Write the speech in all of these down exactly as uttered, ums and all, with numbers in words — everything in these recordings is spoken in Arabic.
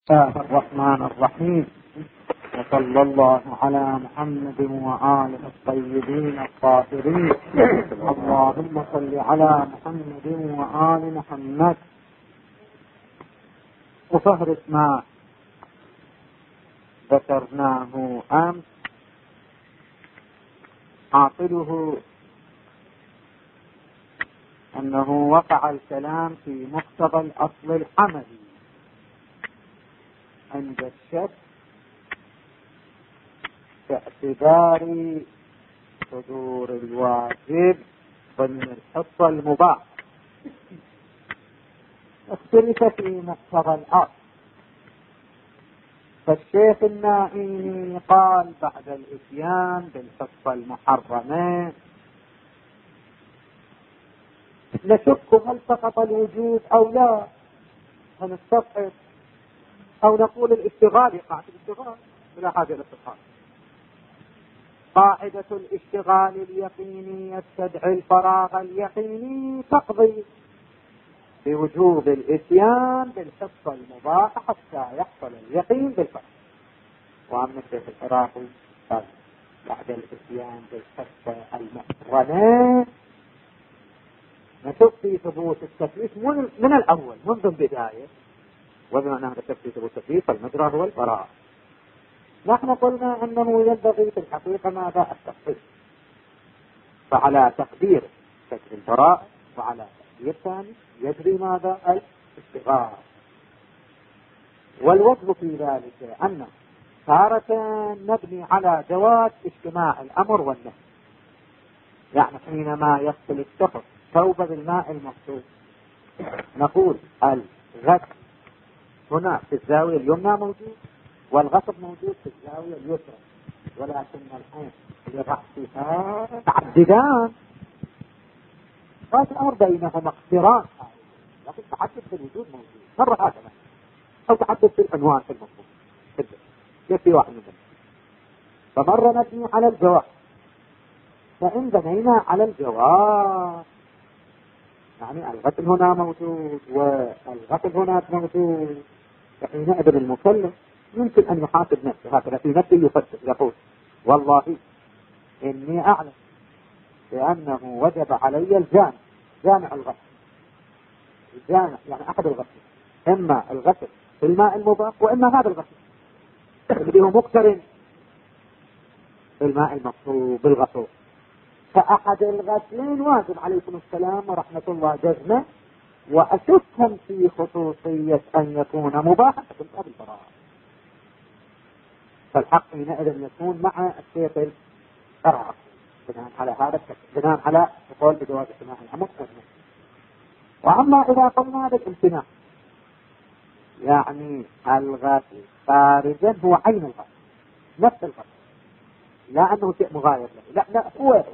الله الرحمن الرحيم، وصلى الله على محمد وآله الطيبين الطاهرين. اللهم صل على محمد وآل محمد. وفهرس ما ذكرناه أمس حاصله أنه وقع الكلام في مقتضى الأصل الحمدي عند الشك باعتبار صدور الواجب ضمن الحصة المباح، اختلف في مقتضى الأصل. فالشيخ النائي قال بعد الاتيان بالحصة المحرمة نشك هل سقط الوجود أو لا، هنستبعد أو نقول الاشتغال يقع في الاشتغال بلا حاجة للاشتغال. قاعدة الاشتغال اليقيني يستدعي الفراغ اليقيني تقضي بوجوب الاتيان بالحصة المباحة حتى يحصل اليقين بالفرق. وأما الشيخ العراقي قال بعد الاتيان بالحصة المحرمة نشوف في ثبوت التكليف من الأول منذ البداية، وبما أنه نشوف في ثبوت التكليف فالمجرى هو البراءة. نحن قلنا أنه ينبغي في الحقيقة ماذا التخصيص، فعلى تقدير شكل البراءة وعلى تقدير ثاني يجري ماذا الاشتغال. والوجه في ذلك أن تارة نبني على جواز اجتماع الأمر والنهي، يعني حينما يغسل الشخص ثوب بالماء المغسول نقول الغسل هنا في الزاوية اليمنى موجود والغسل موجود في الزاوية اليسرى، ولكن الحين لرأسها تعددان، هذا الأمر بينهما اقتران، لكن تعدد في الوجود موجود مرة هكذا، أو تعدد في العنوان في المفهوم كيف في واحد منهم. فمرة نبني على الجواب، فإن بنينا على الجواب يعني الغسل هنا موجود والغسل هناك موجود، فحينئذ المكلف يمكن أن يحاسب نفسه هكذا في نفسه يفتش يقول والله إني أعلم بأنه وجب علي الجامع، جامع الغسل، الجامع يعني أحد الغسل، إما الغسل في الماء المباح وإما هذا الغسل اللي هو مقترن في الماء المصروف بالغسول. فأحد الغسلين واجب عليكم السلام ورحمة الله جزمة، وأشكهم في خصوصية أن يكون مباحا فتبقى بالبراءة. فالحق حينئذ يكون مع الشيخ القرار بناء على هذا التكليف، بناء على قول بجواز اجتماع الأمر والنهي. وأما إذا قلنا بالامتناع يعني الغسل خارجا هو عين الغسل نفس الغسل، لا أنه شيء مغاير له، لا لا هو هو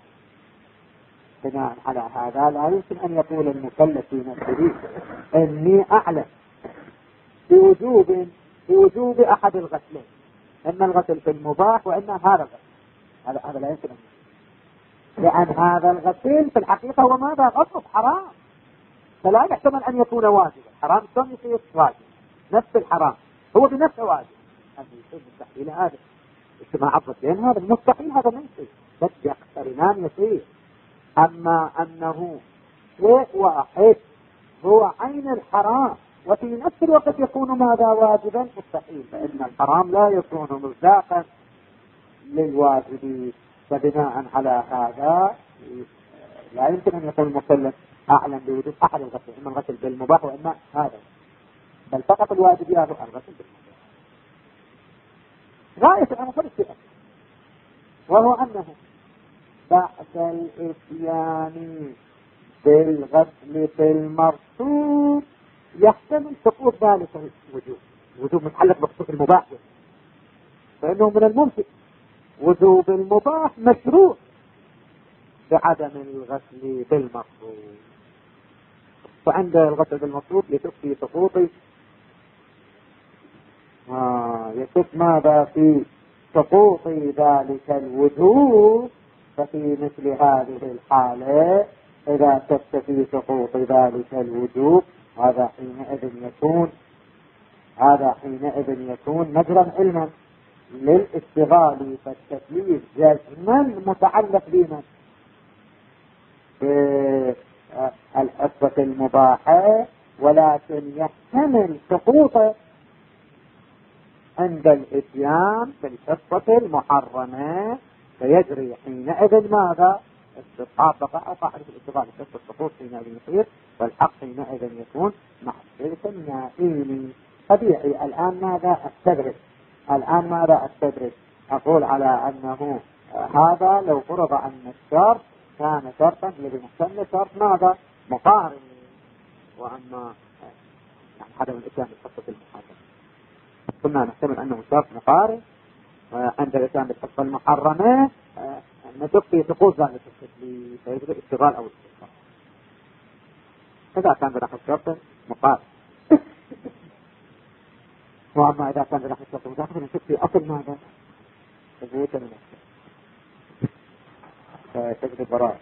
بناء على هذا لا يمكن أن يقول المكلف في نفسه إني أعلم بوجوب بوجوب أحد الغسلين، إما الغسل في المباح وإما هذا الغسل، هذا هذا لا يمكن أن يقول، لأن هذا الغسل في الحقيقة هو ماذا غصب حرام، فلا يحتمل أن يكون واجبا. حرام شلون يصير واجب؟ نفس الحرام هو بنفسه واجب، هذا يصير مستحيل، هذا اجتماع الضدين هذا مستحيل، هذا ما يصير، بس يقترنان يصير. أما أنه شيء واحد هو عين الحرام وفي نفس الوقت يكون ماذا واجبا مستحيل، فإن الحرام لا يكون مصداقا للواجب. فبناء على هذا لا يمكن أن يكون المكلف أعلم بوجود أحد الغسل، إما الغسل بالمباح وإما هذا، بل فقط الواجب يا الغسل بالمباح. غاية الأمر الشيء وهو أنه بعد الاتيان بالغسل في المرصود يحتمل سقوط ذلك الوجوب، وجوب متعلق بخصوص المباح، فإنه من الممكن وجوب المباح مشروع بعدم الغسل بالمرصود. فعند الغسل بالمرصود يشك في سقوط آه يشك ماذا في سقوط ذلك الوجوب. ففي مثل هذه الحالة إذا شك في سقوط ذلك الوجوب هذا حينئذ يكون هذا حينئذ يكون مجرى علما للاشتغال، فالتكليف جزما متعلق بمن؟ بالحصة المباحة، ولكن يحتمل سقوطه عند الاتيان بالحصة المحرمة، فيجري حينئذ ماذا؟ استصحاب بقاء أو قاعدة الاشتغال، حصة السقوط حينئذ يصير، والحق حينئذ يكون محصلة النائم. طبيعي. الآن ماذا أستدرك؟ الآن ماذا أستدرك؟ أقول على أنه هذا لو فرض أن الشرط كان شرطا للمحتمل شرط ماذا؟ مقارن، وأما يعني عدم الإتيان بالحصة المحرمة كنا نحتمل أنه شرط مقارن، وعند الإتيان بالحصة المحرمة نشوف في سقوط ذلك التكليف فيجري اشتغال أو استشغال. إذا كان بناحية شرط مقارن، وأما إذا كان بناحية شرط متأخر نشوف في أصل ماذا؟ ثبوت المحكم فتجري براءة.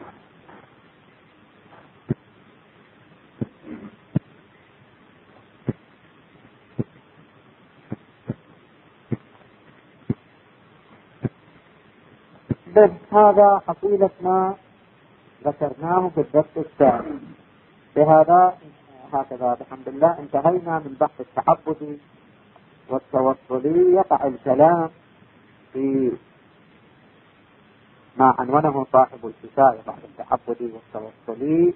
بس هذا حصيلة ما ذكرناه في الدرس الثاني. بهذا هكذا بحمد الله انتهينا من بحث التعبدي والتوصلي. يقع الكلام في ما عنونه صاحب الكفاية بعد التعبدي والتوصلي،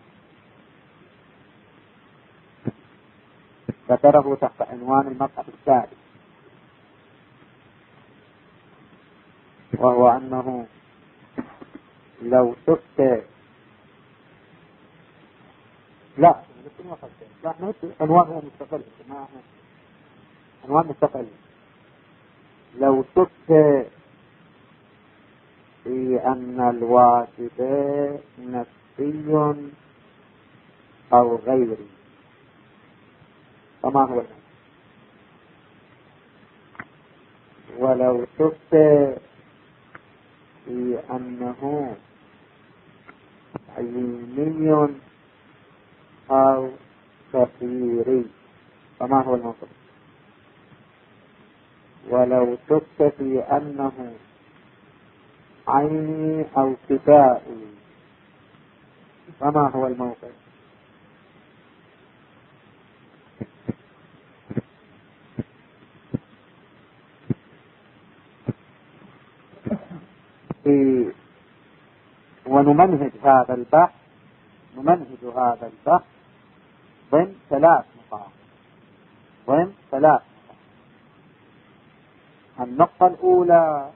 ذكره تحت عنوان المبحث الثالث، وهو أنه لو شفت لا لا عنوان هو مستقل، ما عنوان مستقل. لو شفت في أن الواجب نفسي أو غيري، فما هو النفس؟ ولو شفت في أنه عيني أو كثيري، فما هو الموقف؟ ولو شفت في أنه عيني أو كفائي، فما هو الموقف؟ في ونمنهج هذا البحث نمنهج هذا البحث ضمن ثلاث نقاط ضمن ثلاث نقاط. النقطة الأولى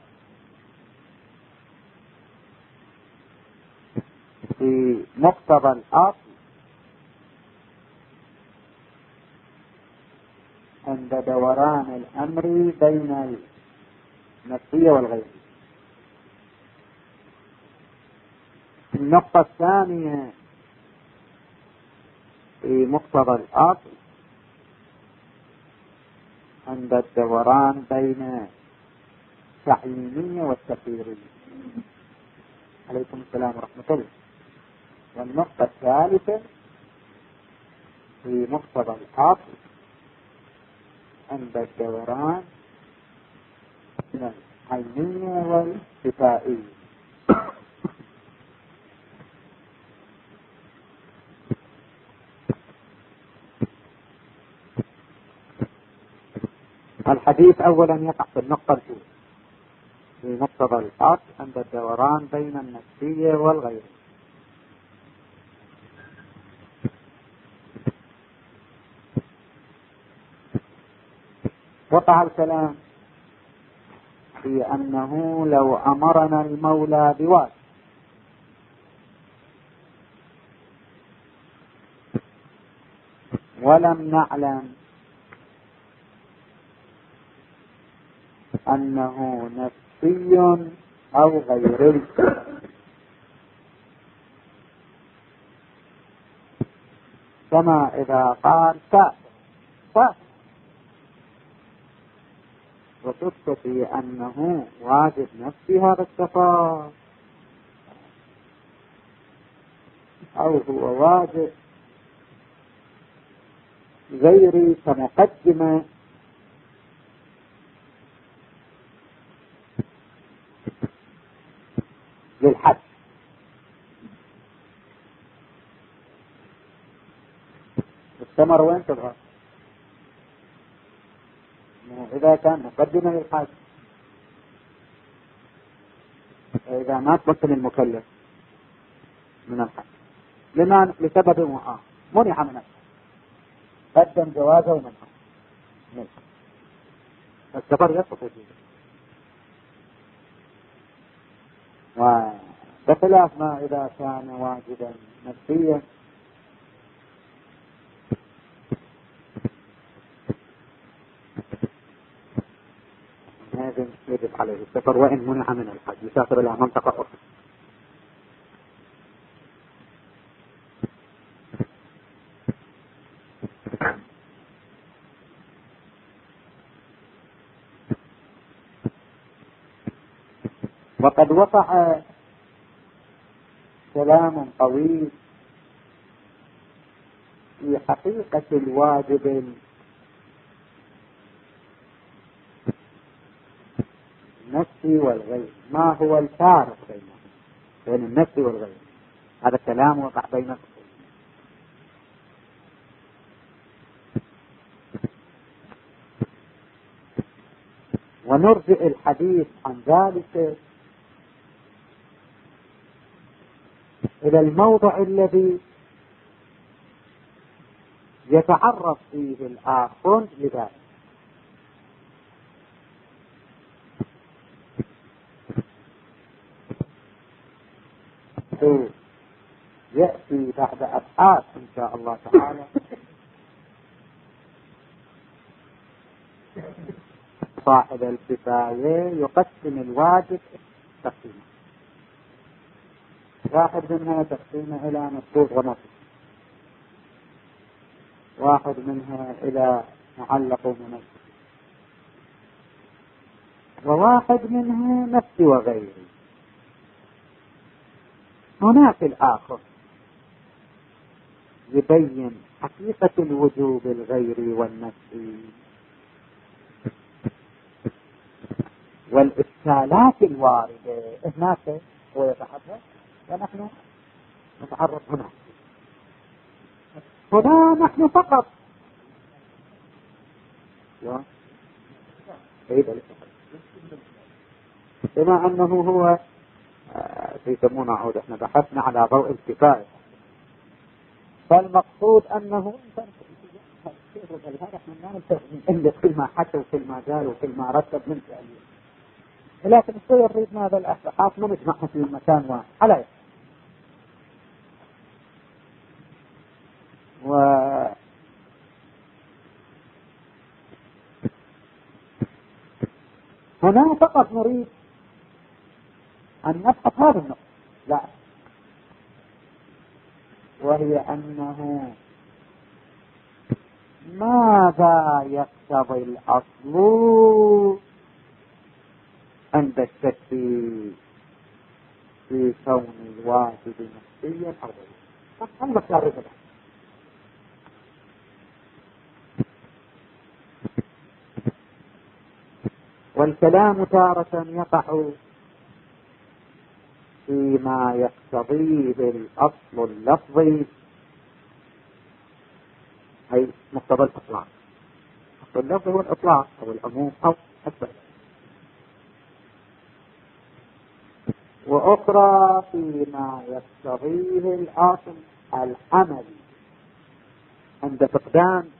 في مقتضى الأصل عند دوران الأمر بين النفسية والغيرية. النقطة الثانية في مقتضى الأصل عند الدوران بين التعيينية والتقديرية. عليكم السلام ورحمة الله. والنقطة الثالثة في مقتضى الأصل عند الدوران بين العينية والكفائية. الحديث أولا يقع في النقطة الأولى في مقتضى الأصل عند الدوران بين النفسية والغيرية. وقع الكلام في أنه لو أمرنا المولى بواجب ولم نعلم أنه نفسي أو غيري، كما إذا قال سافر سافر وشك في أنه واجب نفسي هذا السفر أو هو واجب في الغير كمقدمة للحج. الثمر وين تظهر؟ إذا كان مقدمة للحج، إذا ما تمكن المكلف من الحج لما لسبب معين منع من الحج، قدم جوازه ومنعه، السفر يسقط وجوده. وبخلاف ما إذا كان واجبا نفسيا هذا يجب عليه السفر وإن منع من الحج، يسافر إلى منطقة أخرى. وقد وقع كلام طويل في حقيقة الواجب النفسي والغير، ما هو الفارق بينهم بين النفسي والغير. هذا الكلام وقع بين ونرجع الحديث عن ذلك إلى الموضع الذي يتعرض فيه الآخر لذلك. يأتي بعد أبحاث إن شاء الله تعالى صاحب الكفاية يقسم الواجب تقسيمه، واحد منها تقسيمه إلى مفروض ونفس، واحد منها إلى معلق ومنفس، وواحد منها نفسي وغيري. هناك الآخر يبين حقيقة الوجوب الغيري والنفسي والإشكالات الواردة هناك هو يتحدث، ونحن نتعرض هنا. هنا نحن فقط بما أنه هو يسمونه عود، احنا بحثنا على ضوء الكفاية، فالمقصود أنه عند كل ما حكى وكل ما قال وكل ما رتب من فعليه، لكن الشيء يريد هذا الأحقاق ما نجمعها في مكان واحد على و هنا فقط نريد أن نبحث هذا النقطة، لا، وهي أنه ماذا يقتضي الأصل عند الشك في كون الواجب نفسيا أو غيره. والكلام تارة يقع فيما يقتضيه الأصل اللفظي، أي مقتضى الإطلاق. الأصل اللفظي هو الإطلاق أو العموم أو أكبر، وأخرى فيما يقتضيه الأصل العملي عند فقدان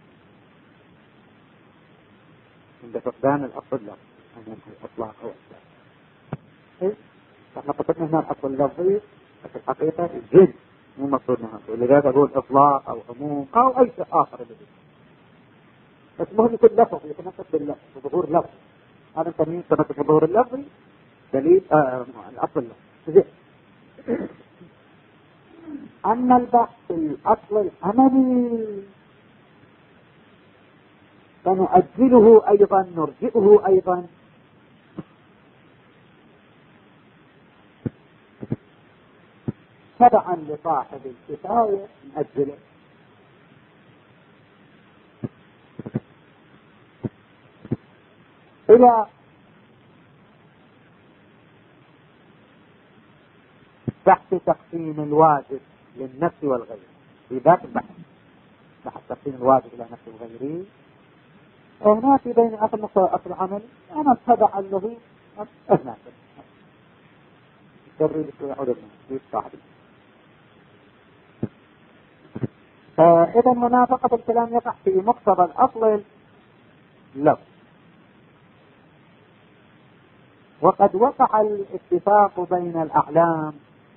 عند فقدان الأصل اللفظي، عموم الإطلاق أو أكبر. احنا قصدنا هنا الأصل اللفظي في الحقيقة الجنس، مو مقصودنا هذا، ولذلك أقول إطلاق أو عموم أو أي شيء آخر اللي بس مهم يكون لفظ يتناسب باللفظ بظهور لفظ. هذا نسميه تناسب بظهور اللفظي دليل آه الأصل اللفظي. أما البحث في الأصل العملي فنؤجله أيضا، نرجئه أيضا تبعا لصاحب الكفاية، نأجله إلى بحث تقسيم الواجب للنفس والغير في ذات البحث، بحث تقسيم الواجب إلى نفس الغيري. هناك بين أصل أصل عمل أنا أتبع الذي أثناء تريد يعود في الصاحب. فإذا منافقة الكلام يقع في مقتضى الأصل له. وقد وقع الاتفاق بين الأعلام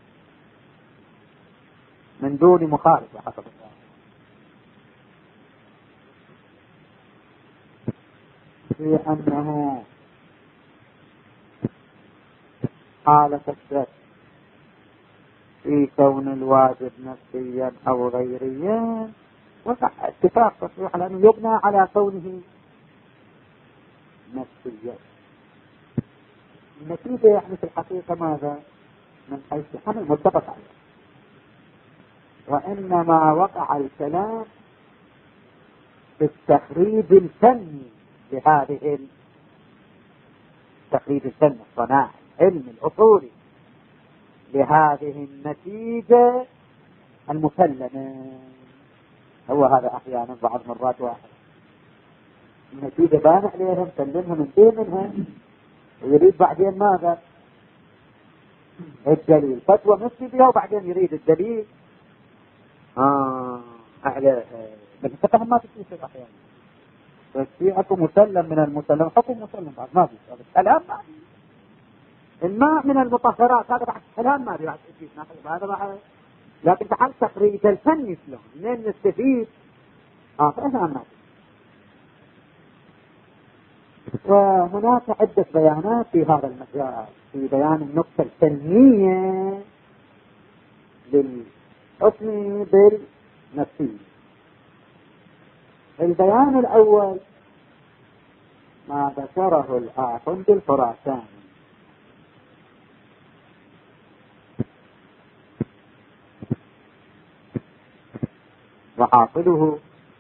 من دون مخالفة حسب الله، في أنه حالة الشك في كون الواجب نفسيا أو غيريا وقع اتفاق تصريح لأنه يبنى على كونه نفسيا. النتيجة يعني في الحقيقة ماذا؟ من حيث حمل متفق عليه، وإنما وقع الكلام في التخريج الفني لهذه التخريج الفني الصناعي العلم الأصولي لهذه النتيجة المسلمة. هو هذا أحيانا بعض مرات واحد النتيجة بان عليهم سلمهم انتهي منها ويريد بعدين ماذا؟ الدليل، فتوى مفتي بها وبعدين يريد الدليل آه على بس الفقه ما تتصير أحيانا، بس في أكو مسلم من المسلم حكم مسلم بعد ما في كلام ما في الماء من المطهرات هذا بعد كلام ما في بعد هذا بعد، لكن تعال تخريج الفن شلون منين نستفيد اه فإذا ما في. وهناك عدة بيانات في هذا المجال في بيان النقطة الفنية للحكم بالنفسية. البيان الأول ما ذكره الآخند الخراساني وحاصله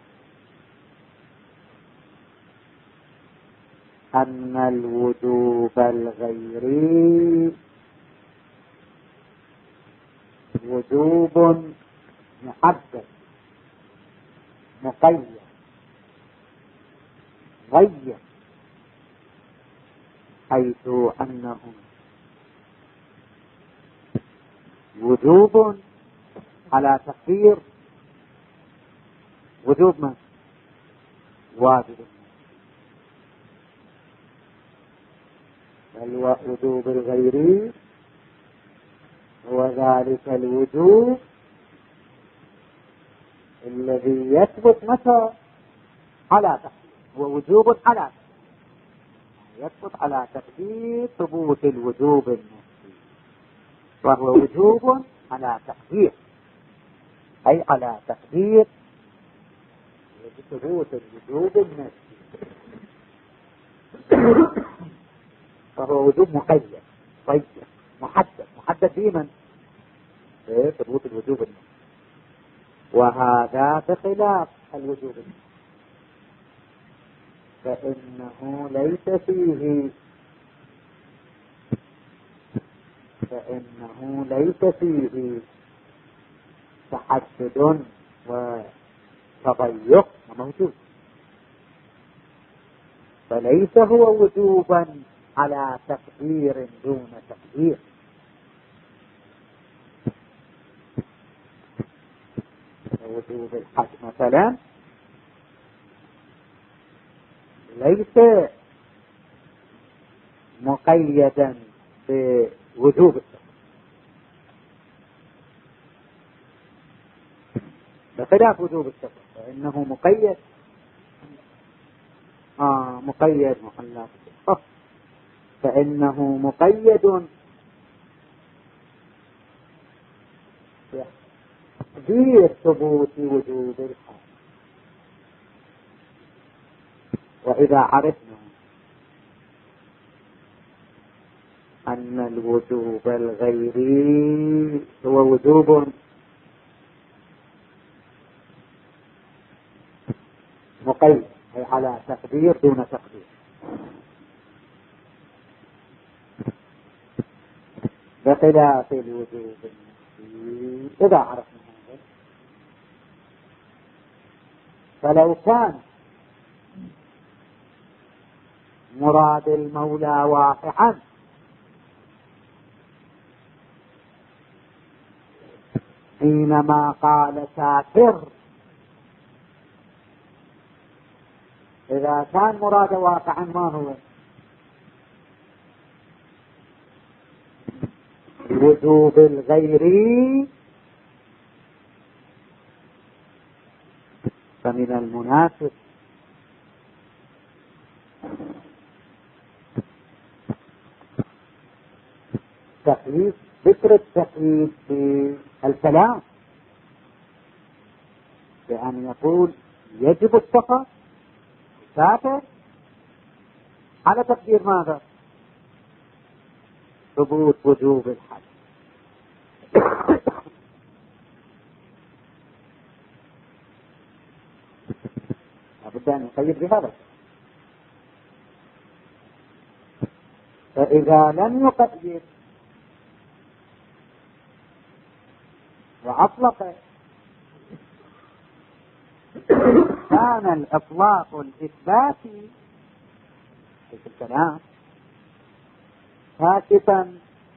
أن الوجوب الغيري وجوب محدد مقيد غير، حيث أنه وجوب على تقدير وجوب من واجب، الوجوب الغيري هو ذلك الوجوب الذي يثبت متى على تقدير، هو وجوب على تقدير يثبت على تقدير ثبوت الوجوب النفسي، وهو وجوب على تقدير أي على تقدير ثبوت الوجوب النفسي، فهو وجوب مقيد طيب محدد محدد بمن؟ ثبوت الوجوب النفسي، وهذا بخلاف الوجوب النفسي فإنه ليس فيه فإنه ليس فيه تحدد وتضيق موجود، فليس هو وجوبا على تقدير دون تقدير. وجوب الحج مثلا ليس مقيدا بوجوب التقدير بخلاف وجوب التقدير، فإنه مقيد آه مقيد محلات فإنه مقيد تقدير ثبوت وجوب الحج. وإذا عرفنا أن الوجوب الغيري هو وجوب مقيد أي على تقدير دون تقدير، بخلاف الوجوب النفسي إذا عرفنا هذا. فلو كان مراد المولى واقعا حينما قال ساتر، إذا كان مراد واقعا ما هو؟ الوجوب الغيري، فمن المناسب تقييد، ذكر التقييد في الكلام بأن يقول يجب السفر سافر على تقدير ماذا؟ ثبوت وجوب الحج. لابد أن يقيد بهذا. فإذا لم يقيد وأطلق كان الإطلاق الإثباتي في الكلام كاشفا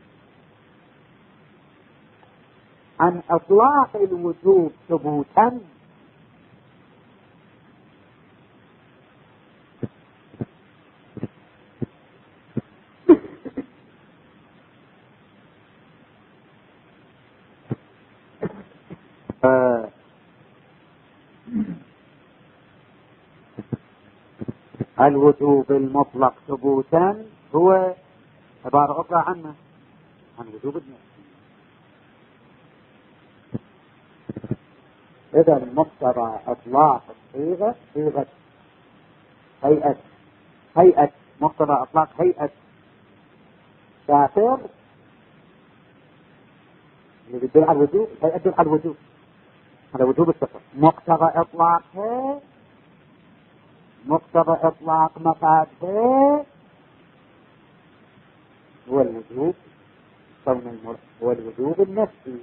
عن إطلاق الوجوب ثبوتا الوجوب المطلق ثبوتا هو عبارة أخرى عنه عن وجوب النفس. إذا المقتضى إطلاق الصيغة صيغة هيئة هيئة مقتضى إطلاق هيئة سافر اللي بيدل على الوجوب، هيئة تدل على الوجوب، هذا وجوب السفر. مقتضى إطلاقه مقتضى إطلاق مفاده هو الوجوب، كون المر هو الوجوب النفسي.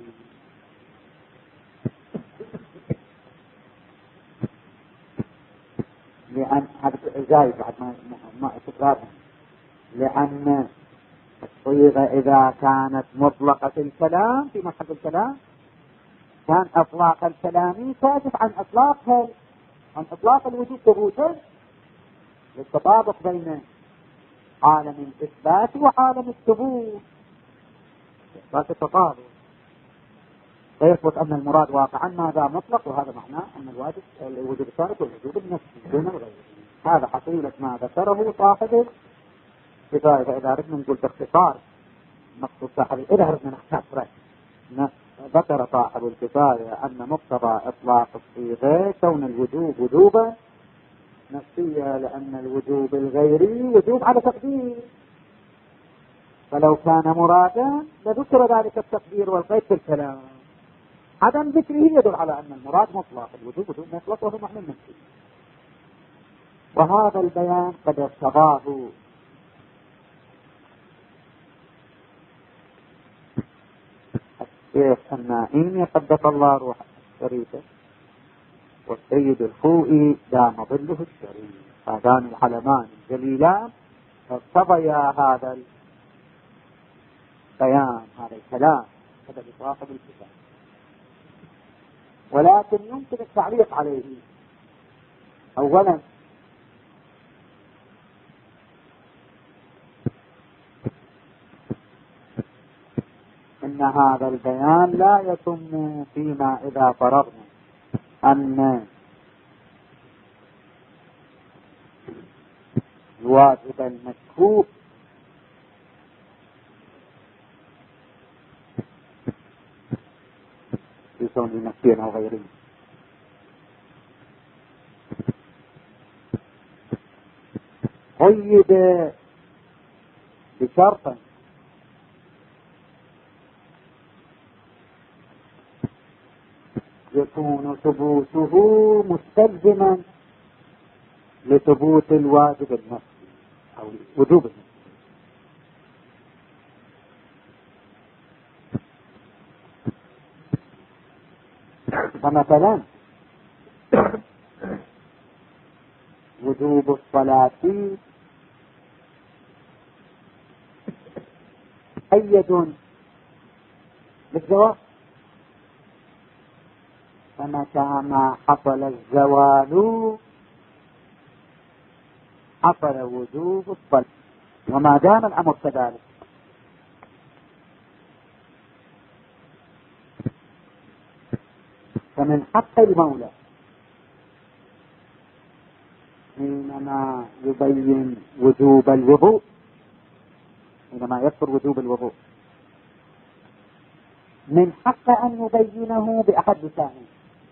لأن هذا زايد بعد ما ما تكرارها، لأن الصيغة إذا كانت مطلقة الكلام في مصحف الكلام كان إطلاق الكلام كاشف عن إطلاقها عن إطلاق الوجوب ثبوتا للتطابق بين عالم الإثبات وعالم الثبوت، إثبات التطابق، فيثبت أن المراد واقعا ماذا مطلق، وهذا معناه أن الواجب الوجوب الثابت والوجوب النفسي دون الغير. هذا حصيلة ما ذكره صاحب الكفاية. فإذا أردنا نقول باختصار مقصود صاحب، إذا أردنا نختصره، ذكر صاحب الكفاية أن مقتضى إطلاق الصيغة كون الوجوب وجوبا نفسية، لأن الوجوب الغيري وجوب على تقدير، فلو كان مرادا لذكر ذلك التقدير والقيد في الكلام. عدم ذكره يدل على أن المراد مطلق الوجوب وجوب مطلق وهو معنى نفسي. وهذا البيان قد ارتضاه الشيخ النائمي قدس الله روح الشريفة والسيد الخوئي دام ظله الشريف، هذان العلمان الجليلان ارتضيا هذا البيان هذا الكلام هذا بصاحب الكتاب. ولكن يمكن التعليق عليه. أولا إن هذا البيان لا يتم فيما إذا فرضنا أن الواجب المشكوك في كون المسكين أو غيره قيد بشرط يكون ثبوته مستلزما لثبوت الواجب النفسي أو وجوب النفسي. فمثلا وجوب الصلاة مقيد بالزواج، فمتى ما حصل الزوال حصل وجوب الصلاة، وما دام الأمر كذلك. فمن حق المولى حينما يبين وجوب الوضوء، حينما يذكر وجوب الوضوء، من حق أن يبينه بأحد لسانه.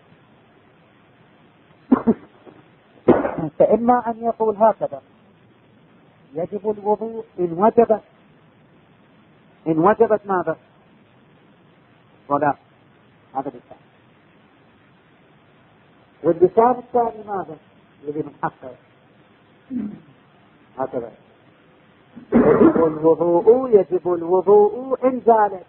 فإما أن يقول هكذا: يجب الوضوء إن وجبت إن وجبت ماذا؟ صلاة، هذا اللسان. واللسان الثاني ماذا؟ الذي من حقه هكذا: يجب الوضوء يجب الوضوء إن زالت.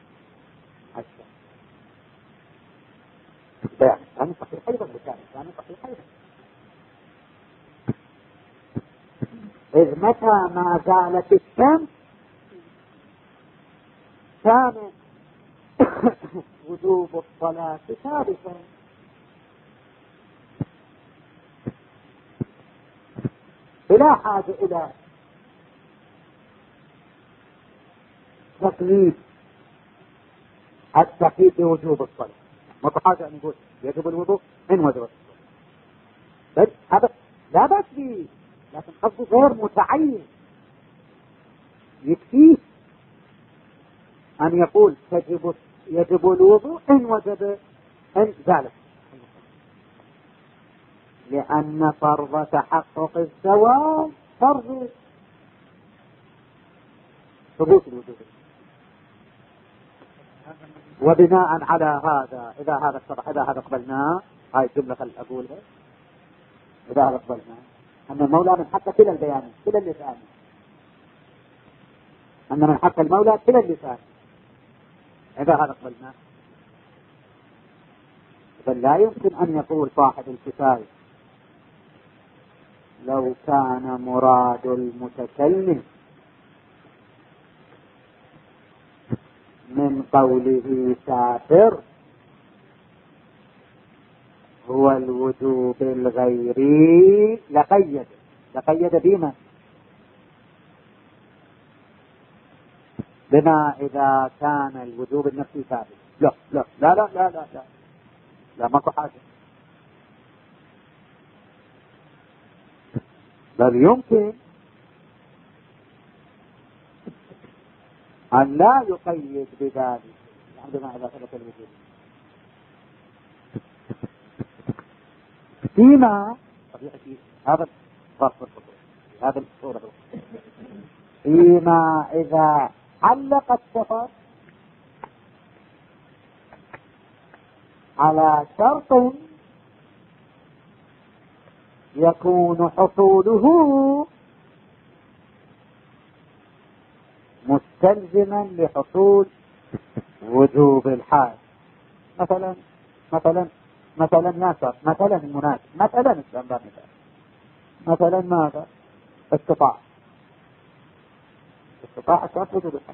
يعني صحيح أيضا اللسان الثاني صحيح أيضا، إذ متى ما زالت الشمس كان وجوب الصلاة ثابتا. بلا حاجة إلى تقييد التقييد بوجوب الصلاة. ما حاجة أن يقول يجب الوضوء إن وجبت الصلاة، بس هذا لا بأس به، لكن قصده غير متعين. يكفيه أن يقول تجب يجب الوضوء إن وجب إن زالت، لأن فرض تحقق الزواج فرض ثبوت الوجوب. وبناء على هذا إذا هذا اتضح إذا هذا قبلناه، هاي الجملة خل أقولها، إذا هذا قبلناه أن المولى من حق كلا البيان كلا اللسان، أن من حق المولى كلا اللسان، إذا هذا قبلناه، بل لا يمكن أن يقول صاحب الكفاية لو كان مراد المتكلم من قوله سافر هو الوجوب الغيري لقيد لقيد بما بما إذا كان الوجوب النفسي ثابت. لا لا لا لا لا لا لا لا ماكو حاجة، بل يمكن أن لا يقيد بذلك عندما إذا ثبت الوجوب فيما هذا فصل هذا الصورة فيما إذا علق السفر على شرط يكون حصوله مستلزما لحصول وجوب الحال. مثلا مثلا مثلا ناسر مثلا المناسب مثلا مثلا مثلا ماذا؟ استطاع استطاع شرط وجوب الحال.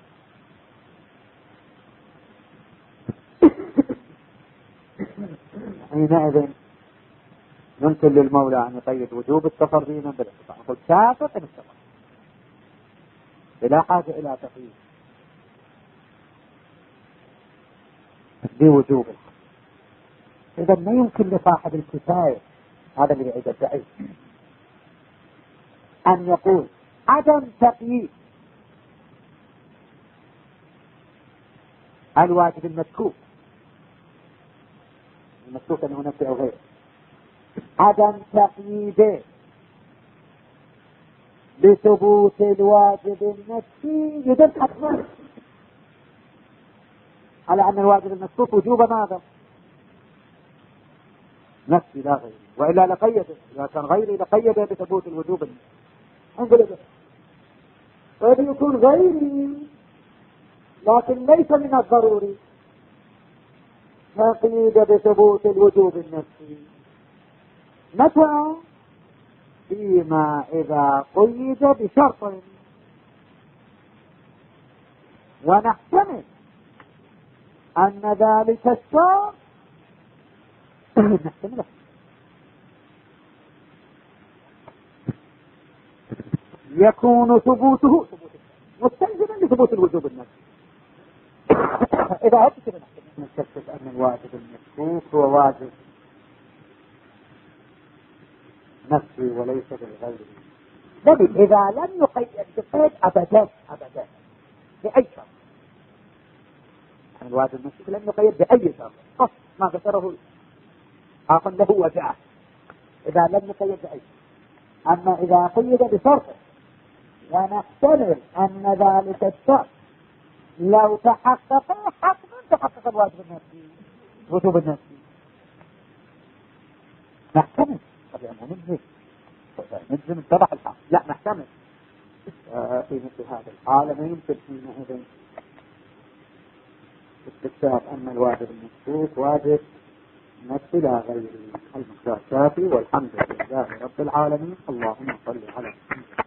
حينئذ يمكن للمولى أن يقيد وجوب السفر دينا بالاستطاعة، نقول سافر إن السفر بلا حاجة إلى تقييد بوجوب الحق. إذا ما يمكن لصاحب الكفاية هذا اللي يعيد الدعي أن يقول عدم تقييد الواجب المسكوت المسكوت أنه نفسه أو غيره، عدم تقييده بثبوت الواجب النفسي يدل حتما على أن الواجب المسكوت وجوب ماذا؟ نفسي لا غير، وإلا لقيده إذا كان غيري لقيده بثبوت الوجوب النفسي. انظر إذا قد يكون غيري لكن ليس من الضروري قيد بثبوت الوجوب النفسي. متى؟ فيما إذا قيد بشرط، ونحتمل أن ذلك الشرط نحتمله يكون ثبوته مستلزما لثبوت الوجوب النفسي. إذا عدت كده نكتشف أن الواجب المشكوك هو واجب نفسي وليس بالغير. لكن إذا لم يقيد بقيد أبدا أبدا بأي شرط، الواجب المشكوك لم يقيد بأي شرط ما ذكره عاقل له وجاء، إذا لم يقيد بأي شرط. أما إذا قيد بشرط ونحتمل أن ذلك الشرط لو تحقق حتما تحقق الواجب النفسي وجوب النفسي، نحتمل. طب يعني نجزم نجزم اتضح الحال، لا نحتمل. آه في مثل هذا الحالة ما يمكن حينئذ استكشاف أن الواجب المشكوك واجب نفسي لا غيره. المقدار كافي، والحمد لله رب العالمين. اللهم صل على محمد.